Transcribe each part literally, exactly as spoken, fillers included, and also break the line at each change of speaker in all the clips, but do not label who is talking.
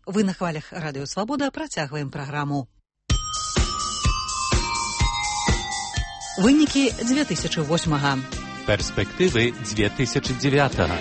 Вы на хвалях Радыё Свабода, працягваем праграму. Вынікі дзве тысячы восьмага.
Перспективы две тысячи девятого.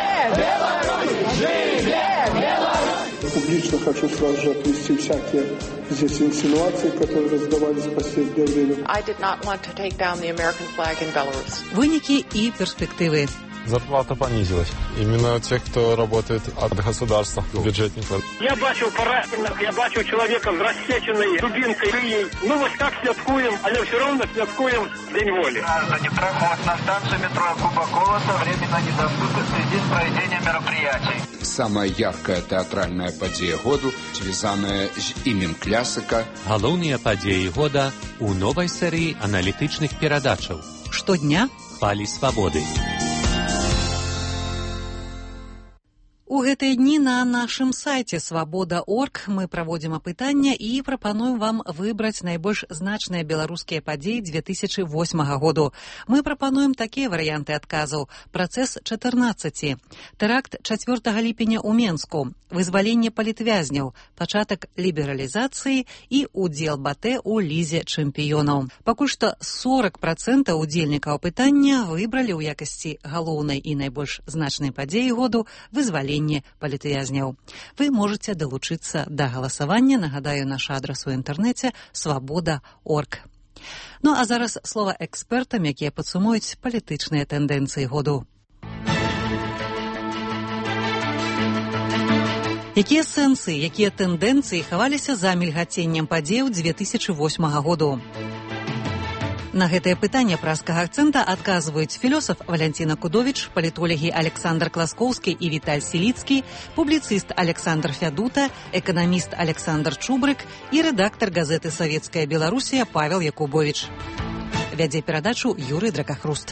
Публично хочу сразу же отвести всякие здесь инсинуации, которые раздавались в последнее время.
I did not want to take down the American flag in Belarus.
Вынікі і перспективы.
Зарплата понизилась. Именно тех, кто работает от государства, бюджетников.
Я бачив поранених, я бачив чоловіка з розсеченою дубинкою. Ну вот как святкуем, але все равно святкуем День воли.
Граждане, проход на станцию метро Кубакова временно недоступен в связи с проведением мероприятий.
Самая яркая театральная падзея году, связанная с именем классика.
Галоўныя падзеі года у новай серыі аналітычных перадачаў.
Штодня
Хвалі свабоды.
У гэтыя дні на нашым сайце свабода точка орг мы праводзім апытання і прапануем вам выбраць найбольш значныя беларускія падзеі дзве тысячы восьмага году. Мы прапануем такія варыянты адказаў. Працэс чатырнаццаці, тэракт чацвёртага ліпеня ў Менску, вызваленне палітвязняў, пачатак лібералізацыі і удзел БАТЭ ў лізе чэмпіёнаў. Пакуль што сорок процентаў удзельнікаў апытання выбралі ў якасці галоўнай і найбольш значнай падзеі году вызваленне палітвязняў. Вы можете далучыцца да галасавання, нагадаю, наш адрас у інтэрнэце свабода точка орг. Ну а зараз слова экспертам, якія падсумуюць палітычныя тэндэнцыі году. Якія сэнсы, якія тэндэнцыі хаваліся за мільгаценнем падзеяў дзве тысячы восьмага году? На гэтае пытанне праскага акцэнта адказваюць філёсаф Валянціна Кудовіч, палітолагі Александр Класкоўскі і Віталь Сіліцкі, публіцыст Александр Фядута, эканаміст Александр Чубрык і рэдактар газеты «Савецкая Беларусія» Павел Якубовіч. Вядзе перадачу Юрый Дракахруст.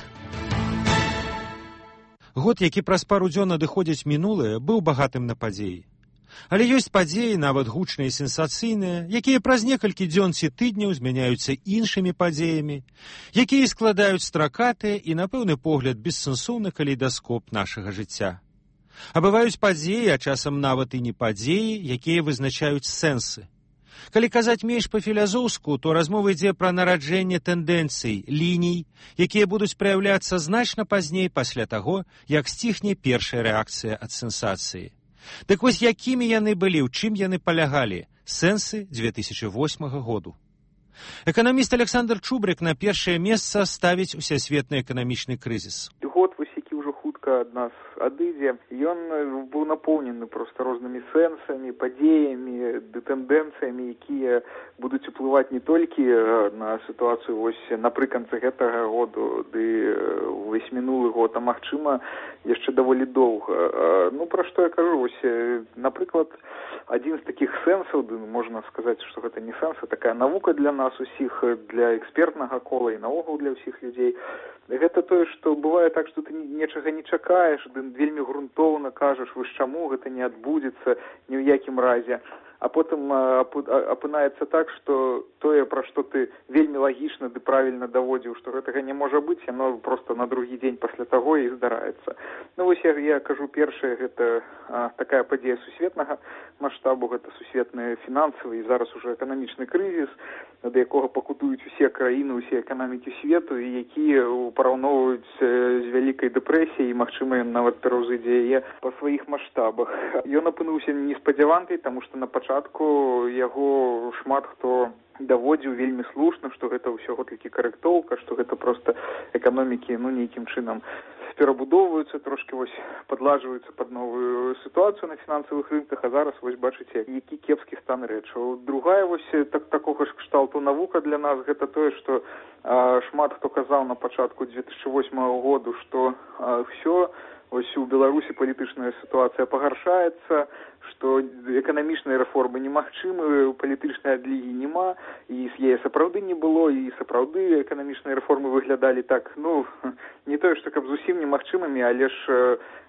Год, які праз пару дзён адыходзіць мінулае, быў багатым на падзеі. Але ёсць падзеі, нават гучныя і сенсацыйныя, якія праз некалькі дзён ці тыдняў змяняюцца іншымі падзеямі, якія складаюць стракатыя і, на пэўны погляд, бессэнсоўны калейдаскоп нашага жыцця. А бываюць падзеі, а часам нават і не падзеі, якія вызначаюць сэнсы. Калі казаць менш па-філязоўску, то размова ідзе пра нараджэнне тэндэнцый, ліній, якія будуць праяўляцца значна пазней пасля таго, як сціхне першая рэакцыя ад сенсацыі. Дык вось якімі яны былі, ў чым яны палягалі? Сэнсы дзве тысячы восьмага году. Эканаміст Александр Чубрык на першае месца ставіць усесветны эканамічны крызіс.
Год вось які ўжо хутка ад нас адыдзе, ён быў напоўнены проста рознымі сэнсамі, падзеямі, тэндэнцыямі, якія будуць уплываць не толькі на сітуацыю вось напрыканцы гэтага году, ды ўвесь мінулы год, а магчыма яшчэ даволі доўга. Ну, пра што я кажу, вось, напрыклад, адзін з такіх сэнсаў, можна сказаць, што гэта не сэнс, а такая навука для нас усіх, для экспертнага кола і наогул для ўсіх людзей, гэта тое, што бывае так, што ты нечага не чакаеш, ты вельмі грунтоўна кажаш, вось чаму гэта не адбудзецца ні ў якім разе. А потым апынаецца так, што тое, пра што ты вельмі лагічна ды правільна даводзіў, што гэтага не можа быць, яно проста на другі дзень пасля таго і здараецца. Ну вось я, я кажу, першае, гэта а, такая падзея сусветнага маштабу, гэта сусветны фінансавы і зараз ужо эканамічны крызіс, да якога пакутуюць усе краіны, усе эканомікі свету, і якія параўноўваюць з вялікай дэпрэсіяй, і, магчыма, ён нават пераўзыдзе яе па сваіх маштабах. Ён апынуўся неспадзяванкай, таму што на пачатку яго шмат хто даводзіў вельмі слушна, што гэта ўсё толькі карэктоўка, што гэта проста эканомікі, ну, нейкім чынам перабудоўваюцца, трошкі вось падлажваюцца пад новую сітуацыю на фінансавых рынках, а зараз вось бачыце, які кепскі стан рэчаў. Другая вось так, такога ж кшталту навука для нас, гэта тое, што а, шмат хто казаў на пачатку дзве тысячы восьмага году, што а, ўсё, вось у Беларусі палітычная сітуацыя пагаршаецца, што эканамічныя рэформы немагчымы, палітычнай адлігі няма, і яе сапраўды не было, і сапраўды эканамічныя рэформы выглядалі так, ну, не тое, што каб зусім немагчымымі, але ж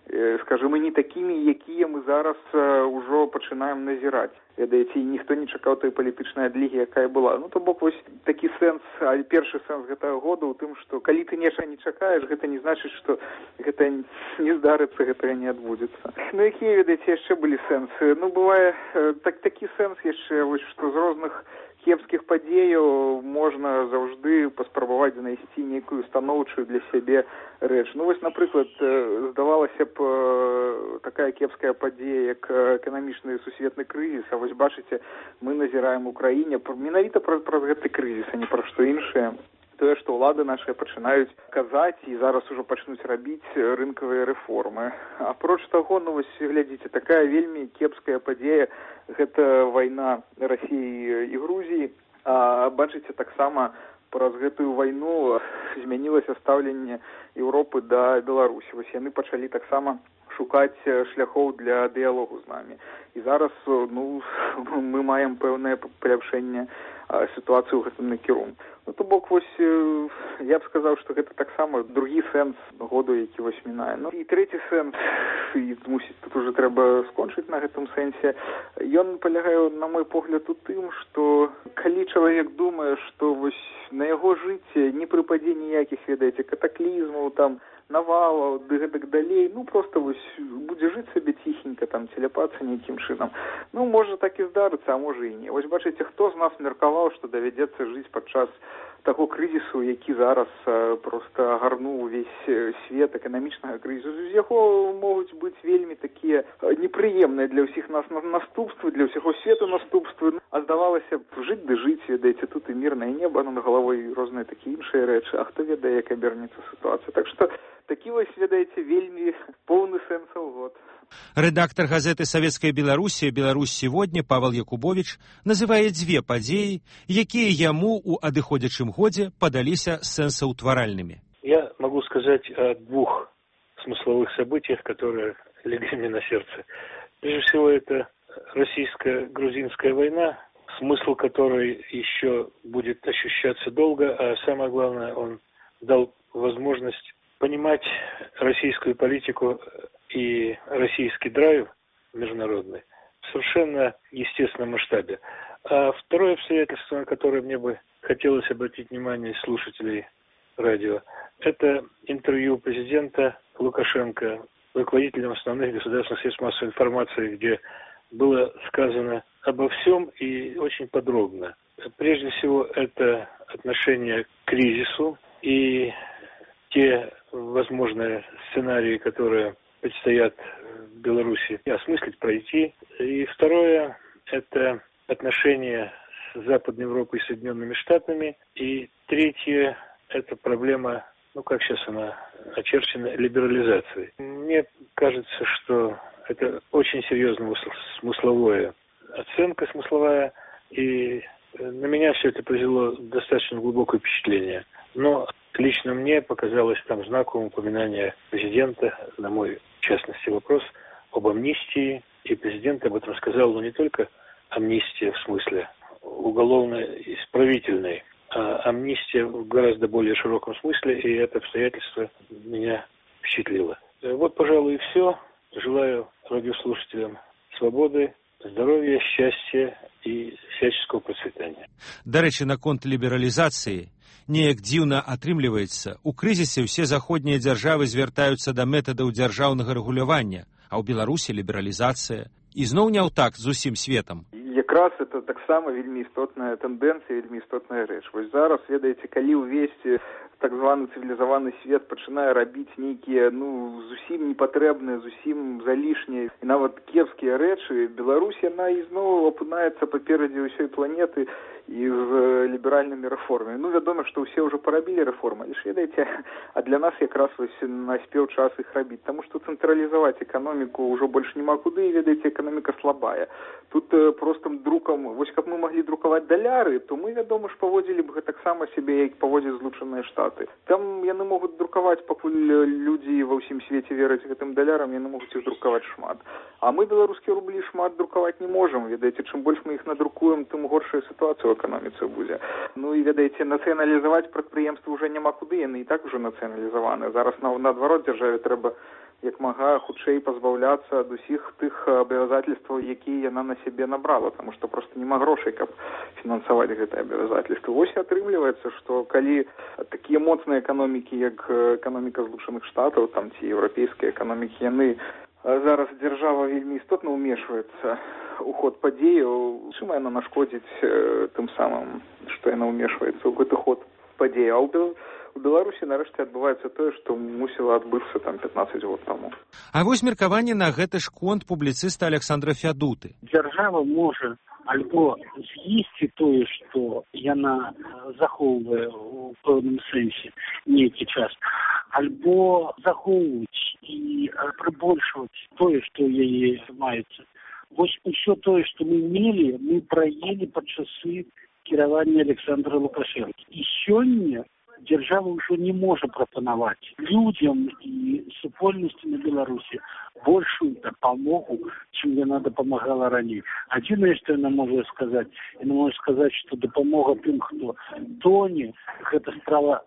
скажімо, не такімі, якія мы зараз ўжо пачынаем назіраць. Ведаеце, ніхто не чакаў той палітычнай адлігі, якая была. Ну, то бок, вось такі сэнс, а першы сэнс гэтага года ў тым, што калі ты нешта не чакаеш, гэта не значыць, што гэта не здарыцца, гэтага не адбудзецца. Ну, якія, ведаеце, яшчэ былі сэнсы? Ну, бывае так, такі сэнс яшчэ, вось, што з розных кепскіх падзеяў можна заўжды паспрабаваць знайсці нейкую станоўчую для сябе рэч. Ну, вось, напрыклад, здавалася б, такая кепская падзея, як эканамічны сусветны крызіс, а вось бачыце, мы назіраем у краіне менавіта праз, праз гэты крызіс, а не пра што іншае. Тое, што ўлады нашыя пачынаюць казаць і зараз ужо пачнуць рабіць рынкавыя рэформы. Апроч таго, ну вось глядзіце, такая вельмі кепская падзея, гэта вайна Расіі і Грузіі. А бачыце, таксама праз гэтую вайну змянілася стаўленне Еўропы да Беларусі. Вось яны пачалі таксама шукаць шляхоў для дыялогу з намі. І зараз, ну, мы маем пэўнае паляпшэнне сітуацыю ў гэтым накірунку. Ну, то бок, вось, я б сказаў, што гэта таксама другі сэнс году, які вось мінае. Ну, і трэці сэнс, і, мусіць, тут уже трэба скончыць на гэтым сэнсе, ён палягае, на мой погляд, у тым, што калі чалавек думае, што вось на яго жыцці не прыпадзе ніякіх, ведаеце, катаклізмаў, там, навалаў, ды гэтак далей, ну, проста вось будзе жыць сабе ціхенька, там, целяпацца нейкім чынам. Ну, можа так і здарыцца, а можа і не. Вось бачыце, хто з нас меркаваў, што давядзецца жыць падчас таго крызісу, які зараз а, проста агарнуў увесь свет эканамічнага крызісу. З яго могуць быць вельмі такія непрыемныя для ўсіх нас наступствы, для ўсяго свету наступствы. А здавалася б, жыць ды жыць, ведаеце, тут і мірнае неба над галавой, розныя такія іншыя рэчы, а хто ведае, як абернецца сітуацыя. Так што такі вось, ведаеце, вельмі поўны сэнсаў год.
Рэдактар газеты «Савецкая Беларусія» «Беларусь сегодня» Павел Якубович называе дзве падзеі, якія яму ў адыходзячым годзе падаліся сэнсаўтваральнымі.
Я могу сказать о двух смысловых событиях, которые легли мне на сердце. Прежде всего, это российско-грузинская война, смысл которой еще будет ощущаться долго, а самое главное, он дал возможность понимать российскую политику и российский драйв международный в совершенно естественном масштабе. А второе обстоятельство, на которое мне бы хотелось обратить внимание слушателей радио, это интервью президента Лукашенко руководителям основных государственных средств массовой информации, где было сказано обо всем и очень подробно. Прежде всего, это отношение к кризису и те возможные сценарии, которые предстоят в Беларуси осмыслить, пройти. И второе – это отношения с Западной Европой и Соединенными Штатами. И третье – это проблема, ну как сейчас она очерчена, либерализации. Мне кажется, что это очень серьезная смысловая оценка, смысловая, и на меня все это произвело достаточно глубокое впечатление. Но лично мне показалось там знаковым упоминание президента, на мой, в частности, вопрос об амнистии. И президент об этом сказал, но не только амнистия в смысле уголовно-исправительной, а амнистия в гораздо более широком смысле, и это обстоятельство меня впечатлило. Вот, пожалуй, и все. Желаю радиослушателям свободы, здоровья, счастья и всяческого процветания.
До речі, наконт лібералізацыі, неяк дзіўна атрымліваецца, у крызісе ўсе заходнія дзяржавы звяртаюцца да метадаў дзяржаўнага рэгулявання, а ў Беларусі лібералізацыя. І зноў не ў так з усім светам.
Якраз это таксама вельмі істотная тэндэнцыя, вельмі істотная рэч. Вось зараз, ведаеце, калі ўвесь так званы цывілізаваны свет пачынае рабіць нейкія, ну, зусім непатрэбныя, зусім залішнія і нават кепскія рэчы, Беларусь, яна ізноў апынаецца паперадзе ўсёй планеты і з ліберальнымі рэформамі. Ну, вядома, што ўсе ўжо парабілі рэформы, але ж, ведаеце, а для нас якраз вось наспеў час іх рабіць, таму што цэнтралізаваць эканоміку ўжо больш няма куды, і, ведаеце, эканоміка слабая. Тут э, простым друкам, вось каб мы маглі друкаваць даляры, то мы, вядома ж, паводзілі б гэтаксама сябе, як паводзяць Злучаныя Штаты. Там яны могуць друкаваць, пакуль людзі ва ўсім свеце вераць гэтым далярам, яны могуць іх друкаваць шмат. А мы беларускія рублі шмат друкаваць не можам, ведаеце, чым больш мы іх надрукуем, тым горшая сітуацыя ў эканоміцы будзе. Ну і, ведаеце, нацыяналізаваць прадпрыемствы ўжо няма куды, яны і так ужо нацыяналізаваны. Зараз наадварот дзяржаве трэба як мага хутчэй пазбаўляцца ад усіх тых абавязательстваў, якія яна на сябе набрала, таму што проста няма грошай, каб фінансаваць гэтыя абавязательствы. Вось і атрымліваецца, што калі такія моцныя эканомікі, як эканоміка Злучаных Штатаў, там ці еўрапейскія эканомікі, яны зараз дзяржава вельмі істотна ўмешваецца у ход падзеяў, чым яна нашкодзіць тым самым, што яна ўмешваецца ў гэты ход падзеяў. А у Беларусі нарэшце адбываецца тое, што мусіла адбыцца там пятнаццаць год таму.
А вось меркаванне на гэты ж конт публіцыста Александра Фядуты.
Дзяржава можа альбо з'есці тое, што яна захоўвае ў пэўным сэнсе нейкі час, альбо захоўваць і прыбольшваць тое, што ў яе маецца. Вось усё тое, што мы мелі, мы праелі пад часы кіравання Александра Лукашэнкі. І сёння дзяржава ўжо не можа прапанаваць людзям і супольнасці на Беларусі большую дапамогу, чым яна дапамагала раней. Адзінае, што яна можа сказаць, яна можа сказаць, што дапамога тым, хто тоне, гэта справа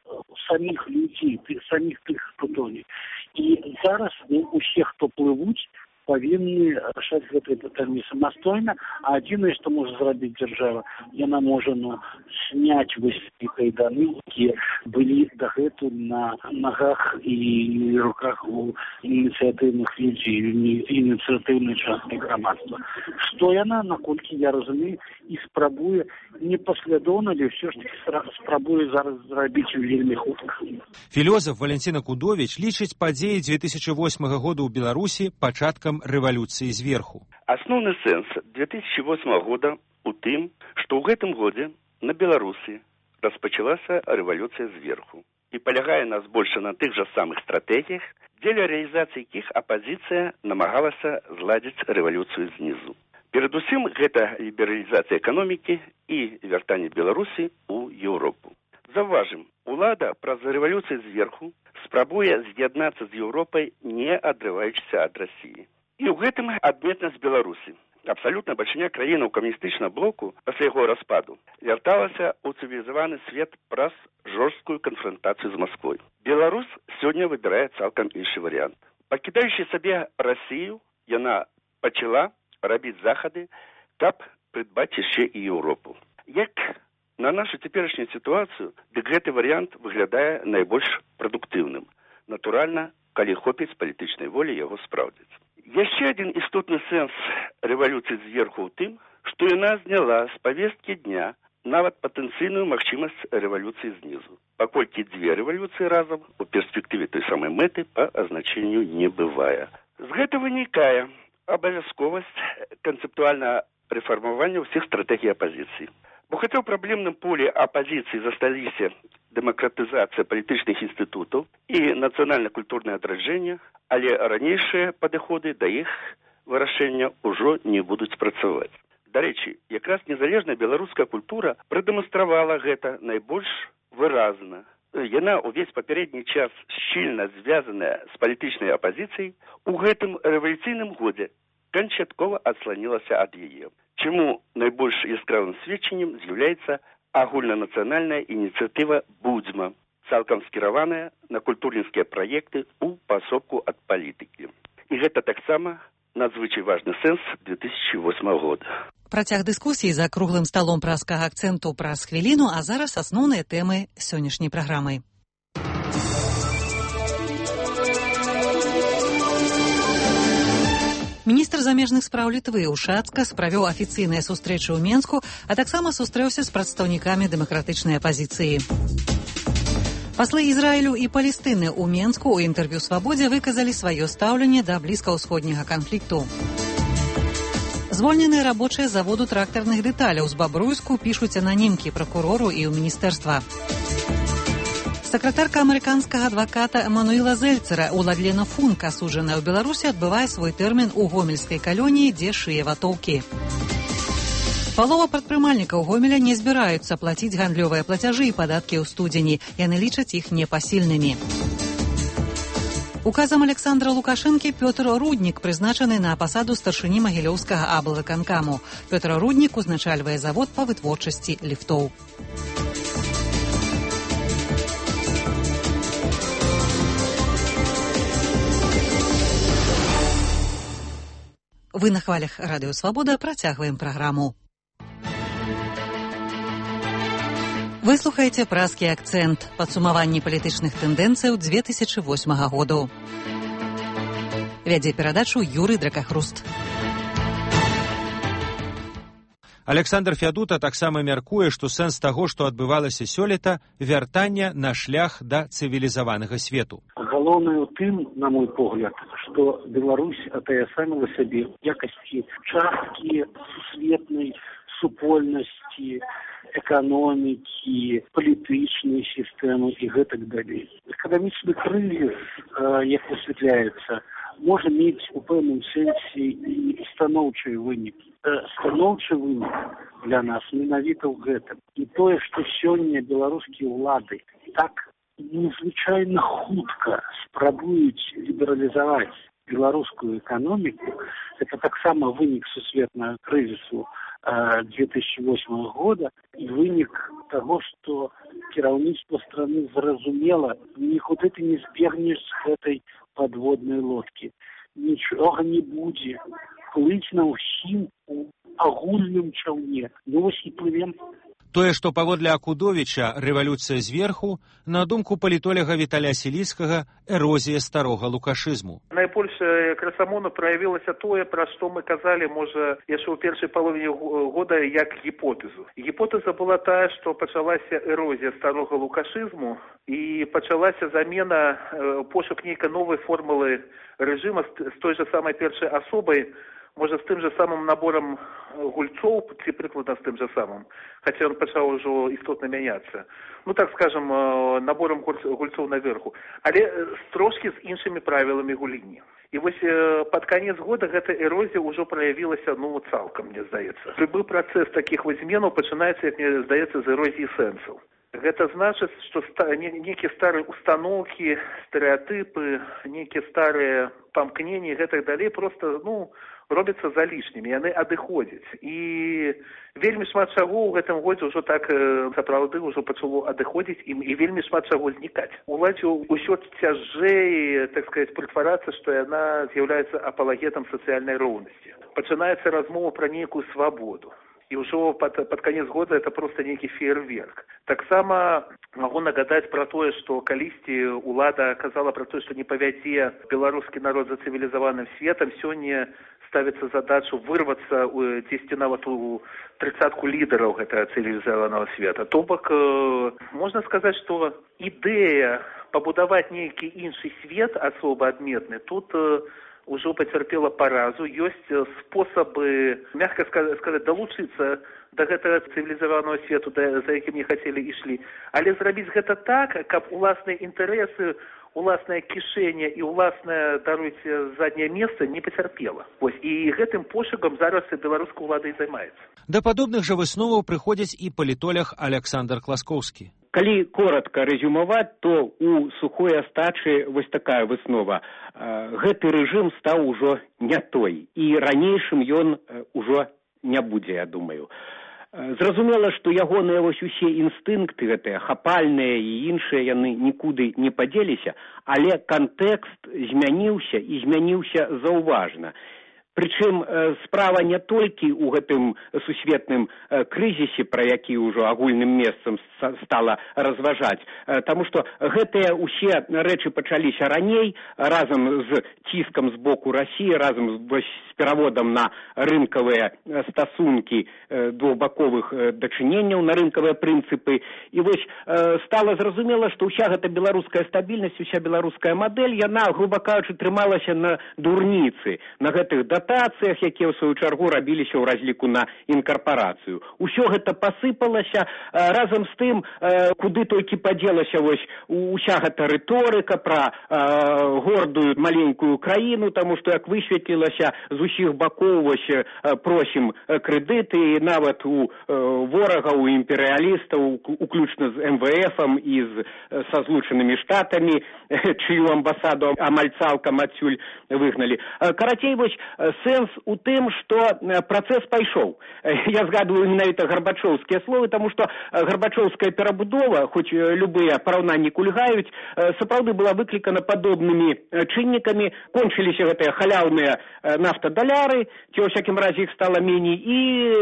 саміх людзей, саміх тых, хто тоне. І зараз ну, усе, хто плывуць, павінны рашаць гэтае пытанне самастойна, а адзінае, што можа зрабіць дзяржава, яна можа ну, сняць вось кайданы, якія былі дагэтуль на нагах і руках у ініцыятыўных людзей, ініцыятыўнай часткі грамадства. Што яна, наколькі я разумею, і спрабуе непаслядоўна, але ўсё ж таки спрабуе зараз зрабіць вельмі хутка.
Філёзаф Валентина Кудович лічыць падзеі две тысячи восьмага года ў Беларусі пачаткам рэвалюцыі зверху.
Асноўны сэнс две тысячи восьмага года у тым, што ў гэтым годзе на Беларусі распачалася рэвалюцыя зверху і палягае на збольша на тых жа самых стратэгіях, дзеля рэалізацыі якіх апазіцыя намагалася зладзіць рэвалюцыю знізу. Перадусім, гэта лібералізацыя эканомікі і вяртанне Беларусі ў Еўропу. Заўважым, улада праз рэвалюцыю зверху спрабуе з'яднацца з Еўропай, не адрываючыся ад Расіі. І ў гэтым адметнасць Беларусі. Абсалютна бальшыня краінаў камуністычнага блоку пасля яго распаду вярталася ў цывілізаваны свет праз жорсткую канфрантацыю з Масквой. Беларусь сёння выбірае цалкам іншы варыянт. Пакідаючы сабе Расію, яна пачала рабіць захады, каб прыдбаць яшчэ і Еўропу. Як на нашу цяперашнюю сітуацыю, дык гэты варыянт выглядае найбольш прадуктыўным. Натуральна, калі хопіць палітычнай волі яго спраўдзіць. Яшчэ адзін істотны сэнс рэвалюцыі зверху ў тым, што яна зняла з павесткі дня нават патэнцыйную магчымасць рэвалюцыі знізу, паколькі дзве рэвалюцыі разам у перспектыве той самай мэты па азначэнню не бывае. З гэтага вынікае абавязковасць канцэптуальнага рэфармавання ўсіх стратэгій апазіцыі. Бо хаця ў праблемным полі апазіцыі засталіся дэмакратызацыя палітычных інстытутаў і нацыянальна-культурнае адраджэнне, але ранейшыя падыходы да іх вырашэння ўжо не будуць працаваць. Дарэчы, якраз незалежная беларуская культура прадэманстравала гэта найбольш выразна. Яна ўвесь папярэдні час шчыльна звязаная з палітычнай апазіцыяй, у гэтым рэвалюцыйным годзе канчаткова адсланілася ад яе. Чаму найбольш яскравым сведчаннем з'яўляецца агульнанацыянальная ініцыятыва «Будзьма», цалкам скіраваная на культурніцкія праекты ў пасобку ад палітыкі. І гэта таксама надзвычай важны сэнс две тысячи восьмага года.
Працяг дыскусіі за круглым сталом праскага акцэнту праз хвіліну, а зараз асноўныя тэмы сённяшняй праграмы. Міністр замежных спраў Літвы Ушацкас правёў афіцыйныя сустрэчы ў Менску, а таксама сустрэўся з прадстаўнікамі дэмакратычнай апазіцыі. Паслы Ізраілю і Палестыны ў Менску ў інтэрв'ю «Свабодзе» выказалі сваё стаўленне да блізкаўсходняга канфлікту. Звольненыя рабочыя заводу трактарных дэталяў з Бабруйску пішуць ананімкі пракурору і ў міністэрства. Сакратарка амерыканскага адваката Эмануіла Зельцера Уладлена Функ, асуджаная ў Беларусі, адбывае свой тэрмін у гомельскай калоніі, дзе шые ватоўкі. Палова прадпрымальнікаў Гомеля не збіраюцца плаціць гандлёвыя плацяжы і падаткі ў студзені. Яны лічаць іх непасільнымі. Указам Александра Лукашэнкі Пётр Руднік прызначаны на пасаду старшыні магілёўскага аблвыканкаму. Пётр Руднік узначальвае завод па вытворчасці ліфтоў. Вы на хвалях Радыё Свабода працягваем праграму. Вы слухаеце празкі акцэнт, падсумаванне палітычных тэндэнцыяў две тысячы восьмага году. Вядзе перадачу Юрый Дракахруст.
Александр Фядута таксама мяркуе, што сэнс таго, што адбывалася сёлета, вяртанне на шлях да цывілізаванага свету.
Галоўнае ў тым, на мой погляд, што Беларусь атаясаміла сабе якасці часткі сусветнай супольнасці, эканомікі, палітычнай сістэмы і гэтак далей. Эканамічны крызіс, як высвятляецца, можа мець у пэўным сэнсе і станоўчыя вынікі. Станоўчы вынік для нас менавіта ў гэтым. І тое, што сёння беларускія ўлады так незвычайна хутка спрабуюць лібералізаваць беларускую эканоміку, это таксама вынік сусветнага крызісу две тысячи восьмого года і вынік таго, што кіраўніцтва страны зразумела, нікуды ты не збегнеш з гэтай падводнай лодкі. Нічога не будзе. Плыць на ўсім у агульным чаўне. Ну вось і плывем.
Тое, што паводле Акудовіча рэвалюцыя зверху, на думку палітолага Віталя Селіцкага, эрозія старога лукашызму.
Найбольш красамоўна праявілася тое, пра што мы казалі, можа, яшчэ ў першай паловіне года як гіпотэзу. Гіпотэза была тая, што пачалася эрозія старога лукашызму і пачалася замена, пошук нейкай новай формулы рэжыма з той жа самай першай асобай, можа, з тым жа самым наборам гульцоў, ці прыкладна з тым жа самым, хаця ён пачаў ужо істотна мяняцца. Ну, так скажем, наборам гульцоў наверху. Але трошкі з іншымі правіламі гульні. І вось пад канец года гэта эрозія ўжо праявілася, ну, цалкам, мне здаецца. Любы працэс такіх вось зменаў пачынаецца, як мне здаецца, з эрозіі сэнсаў. Гэта значыць, што нейкія старыя установкі, стэрэатыпы, нейкія старыя памкненні і гэтак далей проста, ну, робяцца залішнімі, яны адыходзяць. І вельмі шмат чаго ў гэтым годзе ўжо так сапраўды ўжо пачало адыходзіць і, і вельмі шмат чаго знікаць. Уладзе ўсё цяжэй, так сказаць, прытварацца, што яна з'яўляецца апалагетам сацыяльнай роўнасці. Пачынаецца размова пра нейкую свабоду. І ўжо пад, пад канец года это проста нейкі феерверк. Таксама магу нагадаць пра тое, што калісьці ўлада казала пра тое, што не павядзе беларускі народ за цывілізаваным светам, сёння ставіцца задачу вырвацца дзесьці нават у трыццатку лідараў гэтага цывілізаванага света. То бок, можна сказаць, што ідэя пабудаваць нейкі іншы свет асоба адметны тут ўжо пацярпела паразу. Ёсць спосабы, мягка сказаць, далучыцца да гэтага цывілізаванага свету, за якім не хацелі ішлі. Але зрабіць гэта так, каб уласныя інтарэсы, уласнае кішэне і уласнае, даруйце, задняе месца не пацярпела. Вось, і гэтым пошукам зараз беларуская ўлада і займаецца.
Да падобных жа высноваў прыходзіць і палітолог Александр Класкоўскі.
Калі коротка рэзюмаваць, то у сухой астачы вось такая выснова. Гэты рэжым стаў ужо не той, і ранейшым ён ужо не будзе, я думаю. Зразумела, што ягоныя вось усе інстынкты гэтыя, хапальныя і іншыя, яны нікуды не падзеліся, але кантэкст змяніўся і змяніўся заўважна. Прычым справа не толькі ў гэтым сусветным крызісе, пра які ўжо агульным месцам стала разважаць, таму што гэтыя ўсе рэчы пачаліся раней, разам з ціскам з боку Расіі, разам з пераводам на рынкавыя стасункі двухбаковых дачыненняў, на рынкавыя прынцыпы. І вось стала зразумела, што ўся гэта беларуская стабільнасць, уся беларуская мадэль, яна, груба кажучы, трымалася на дурніцы, на гэтых датацыях, якія ў сваю чаргу рабіліся ў разліку на інкарпарацыю. Усё гэта пасыпалася, разам з тым, куды толькі падзелася вось уся гэта рыторыка пра гордую маленькую краіну, таму што, як высветлілася, з усіх бакоў вось просім крэдыты, і нават у ворагаў, у імперыялістаў, уключна з эм вэ эфам і з, са Злучанымі Штатамі, чыю амбасаду амаль цалкам адсюль выгналі. Карацей, вось сэнс у тым, што працэс пайшоў. Я згадваю менавіта гарбачоўскія словы, таму што гарбачоўская перабудова, хоць любыя параўнанні кульгаюць, сапраўды была выклікана падобнымі чыннікамі, кончыліся гэтыя халяўныя нафтадаляры, ці ў всякім разе іх стала меней, і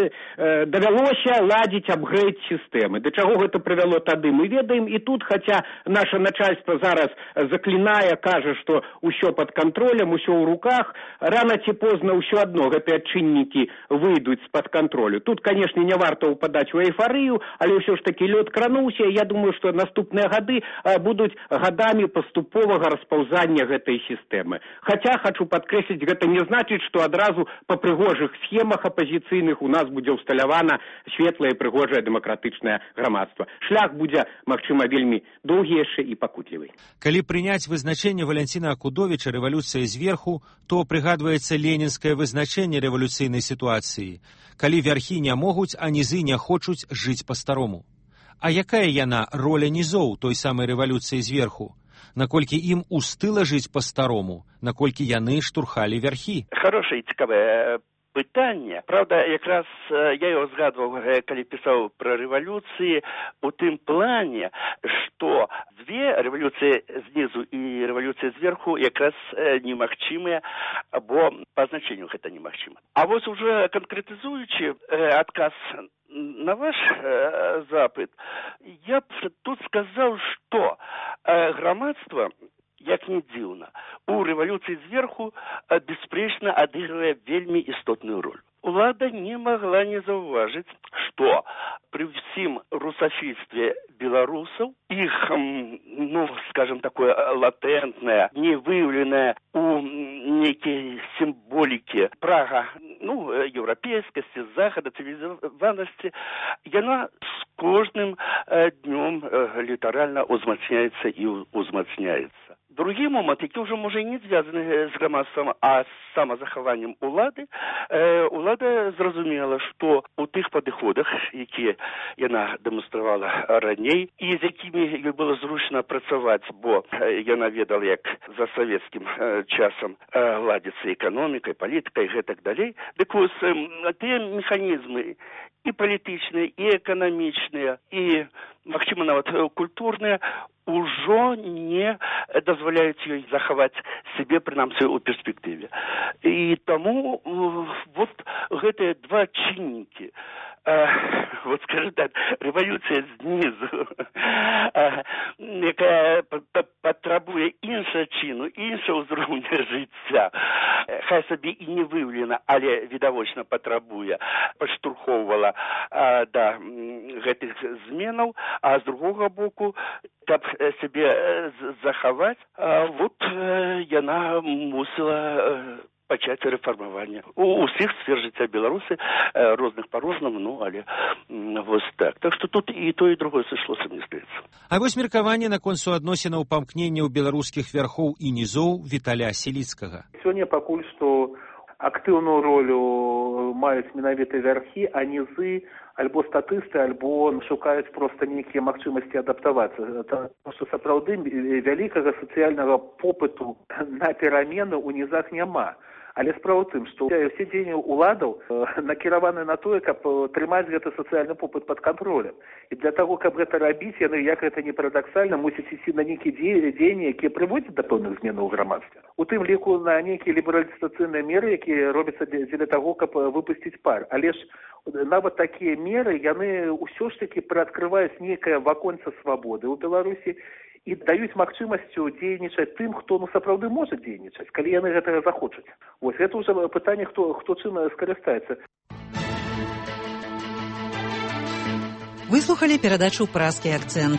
давялося ладзіць апгрэйд сістэмы. Да чаго гэта прывяло тады, мы ведаем, і тут, хаця наша начальство зараз заклінае, кажа, што ўсё пад кантролем, усё ў руках, рана ці позна ўсё адно гэтыя чыннікі выйдуць з-пад кантролю. Тут, канешне, не варта ўпадаць у эйфарыю, але ўсё ж такі лёд крануўся, я думаю, што наступныя гады будуць гадамі паступовага распаўзання гэтай сістэмы. Хаця, хачу падкрэсліць, гэта не значыць, што адразу па прыгожых схемах апазіцыйных у нас будзе ўсталявана светлае, прыгожае дэмакратычнае грамадства. Шлях будзе, магчыма, вельмі доўгі яшчэ і пакутлівы.
Калі прыняць вызначэнне Валянціна Акудовіча «рэвалюцыя зверху», то прыгадваецца ленінскае вызначэнне рэвалюцыйнай сітуацыі, калі вярхі не могуць, а нізы не хочуць жыць па-старому. А якая яна роля нізоў той самай рэвалюцыі зверху? Наколькі ім устыла жыць па-старому, наколькі яны штурхалі вярхі?
Хорошае і цікавае пытанне. Правда, якраз я его згадваў, калі пісаў пра рэвалюцыі, у тым плане, што дзве рэвалюцыі знізу і рэвалюцыя зверху якраз немагчымыя, або па значенню гэта немагчыма. А вось уже канкрэтызуючы адказ на ваш запыт, я б тут сказаў, што грамадства, як не дзіўна, у рэвалюцыі зверху бясспрэчна адыгрывае вельмі істотную роль. Улада не могла не заўважыць, што пры ўсім русафільстве беларусаў, іх, ну, скажем, такое латэнтнае, невыяўленае у нейкай сімволікі прага, ну, еўрапейскасці, захада, цывілізаванасці, яна з кожным днём літаральна узмацняецца і узмацняецца. Другі момент, які ўжо, можа, і не звязаны з грамадствам, а з самазахаваннем улады, э, улада зразумела, што у тых падыходах, якія яна дэманстравала раней, і з якімі ёй было зручна працаваць, бо яна ведала, як за савецкім э, часам э, ладзіцца эканомікай, палітыкай, гэтак далей, дык вось э, тыя механізмы і палітычныя, і эканамічныя, і, магчыма, нават культурныя, ужо не дазваляюць ёй захаваць сябе, прынамсі, у перспектыве. І таму вот гэтыя два чыннікі, э, вот, скажем так, рэвалюцыя знізу, э, якая патрабуе іншага чыну, іншага ўзроўня жыцця, хай сабе і не выяўлена, але відавочна патрабуе, падштурхоўвала э, да гэтых зменаў, а з другога боку, каб сябе захаваць, а вот яна мусіла пачаць рэфармаванне. У ўсіх сфер жыцця Беларусі, розных па-рознаму, ну, але вось так. Так што тут і то, і другое сышлося, мне здаецца.
А вось меркаванне наконт суадносінаў памкнення ў беларускіх вярхоў і нізоў Віталя Сіліцкага.
Сёння пакуль што актыўную ролю маюць менавіта вярхі, а нізы альбо статысты, альбо шукаюць проста нейкія магчымасці адаптавацца. Таму што сапраўды вялікага сацыяльнага попыту на перамены ў нізах няма. Але справа ў тым, што ўсе дзеянні ўладаў накіраваны на тое, каб трымаць гэты сацыяльны попыт пад кантролем. І для таго, каб гэта рабіць, яны, як гэта не парадаксальна, мусяць ісці на нейкія дзеянні, якія прыводзяць да пэўных зменаў у грамадстве. У тым ліку на нейкія лібералізацыйныя меры, якія робяцца дзеля таго, каб выпусціць пар. Але ж нават такія меры, яны ўсё ж такі прыадкрываюць нейкае ваконца свабоды ў Беларусі і даюць магчымасцю дзейнічаць тым, хто, ну, сапраўды можа дзейнічаць, калі яны гэтага захочуць. Вось, гэта ўжо пытанне, хто, хто чым скарыстаецца.
Выслухалі перадачу «Празкі акцэнт».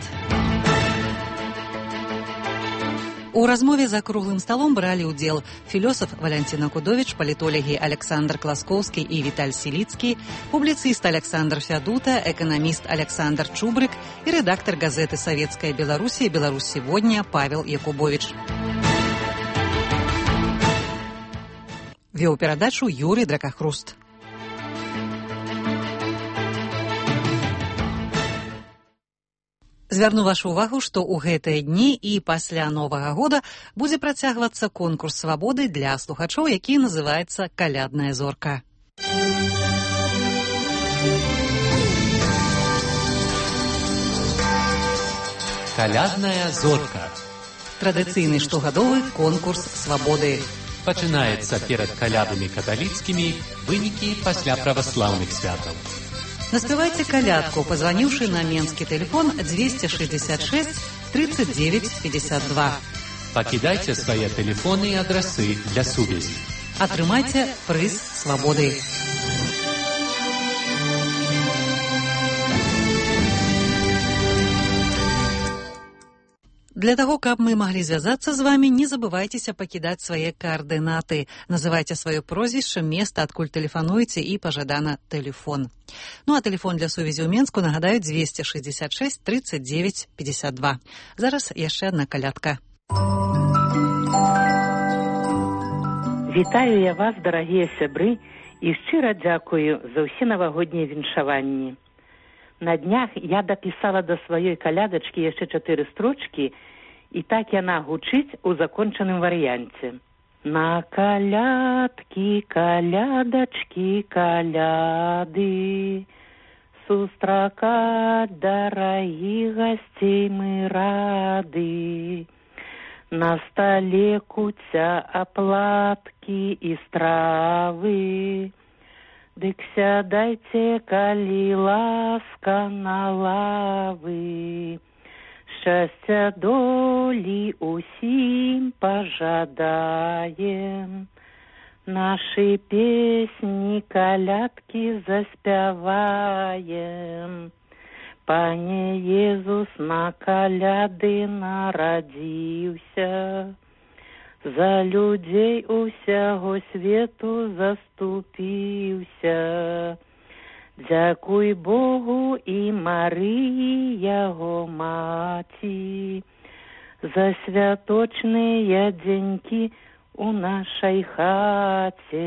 У размове за круглым сталом бралі ўдзел філёсаф Валянцін Акудовіч, палітолагі Александр Класкоўскі і Віталь Сіліцкі, публіцыст Александр Фядута, эканаміст Александр Чубрык і рэдактар газеты «Савецкая Беларусі» «Беларусь сегодня» Павел Якубович. Вёў перадачу Юрий Дракахруст. Звярну вашу увагу, што ў гэтыя дні і пасля Новага года будзе працягвацца конкурс свабоды для слухачоў, які называецца «Калядная зорка».
«Калядная зорка».
Традыцыйны штогадовы конкурс свабоды.
Пачынаецца перад калядамі каталіцкімі, вынікі пасля праваслаўных святаў.
Наспявайце калядку, позвоніўшы на менскі тэлефон двести шестьдесят шесть тридцать девять пятьдесят два.
Пакідайце свае тэлефоны і адрасы для сувязі.
Атрымайце прыз свабоды. Для таго, каб мы маглі звязацца з вамі, не забывайцеся пакідаць свае каардынаты. Называйце сваё прозвішча, месца, адкуль тэлефануеце і пажадана тэлефон. Ну а тэлефон для сувязі ў Менску, нагадаю, двести шестьдесят шесть тридцать девять пятьдесят два. Зараз яшчэ адна калядка.
Вітаю я вас, дарагія сябры, і шчыра дзякую за ўсе навагоднія віншаванні. На днях я дапісала да сваёй калядачкі яшчэ чатыры строчкі, і так яна гучыць у закончаным варыянце. На калядкі, калядачкі, каляды, сустракаць дарагіх гасцей мы рады. На стале куця аплаткі і стравы, дык сядайце, калі ласка, на лавы. Шчасця долі усім пажадаем, нашы песні калядкі заспяваем. Пане Езус на каляды нарадзіўся, за людзей усяго свету заступіўся. Дзякуй Богу і Марыі, яго маці, за святочныя дзенькі у нашай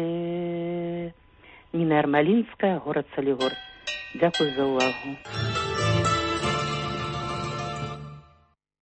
хаце. Ніна Ярмалінская, горад Салігорск. Дзякуй за ўвагу.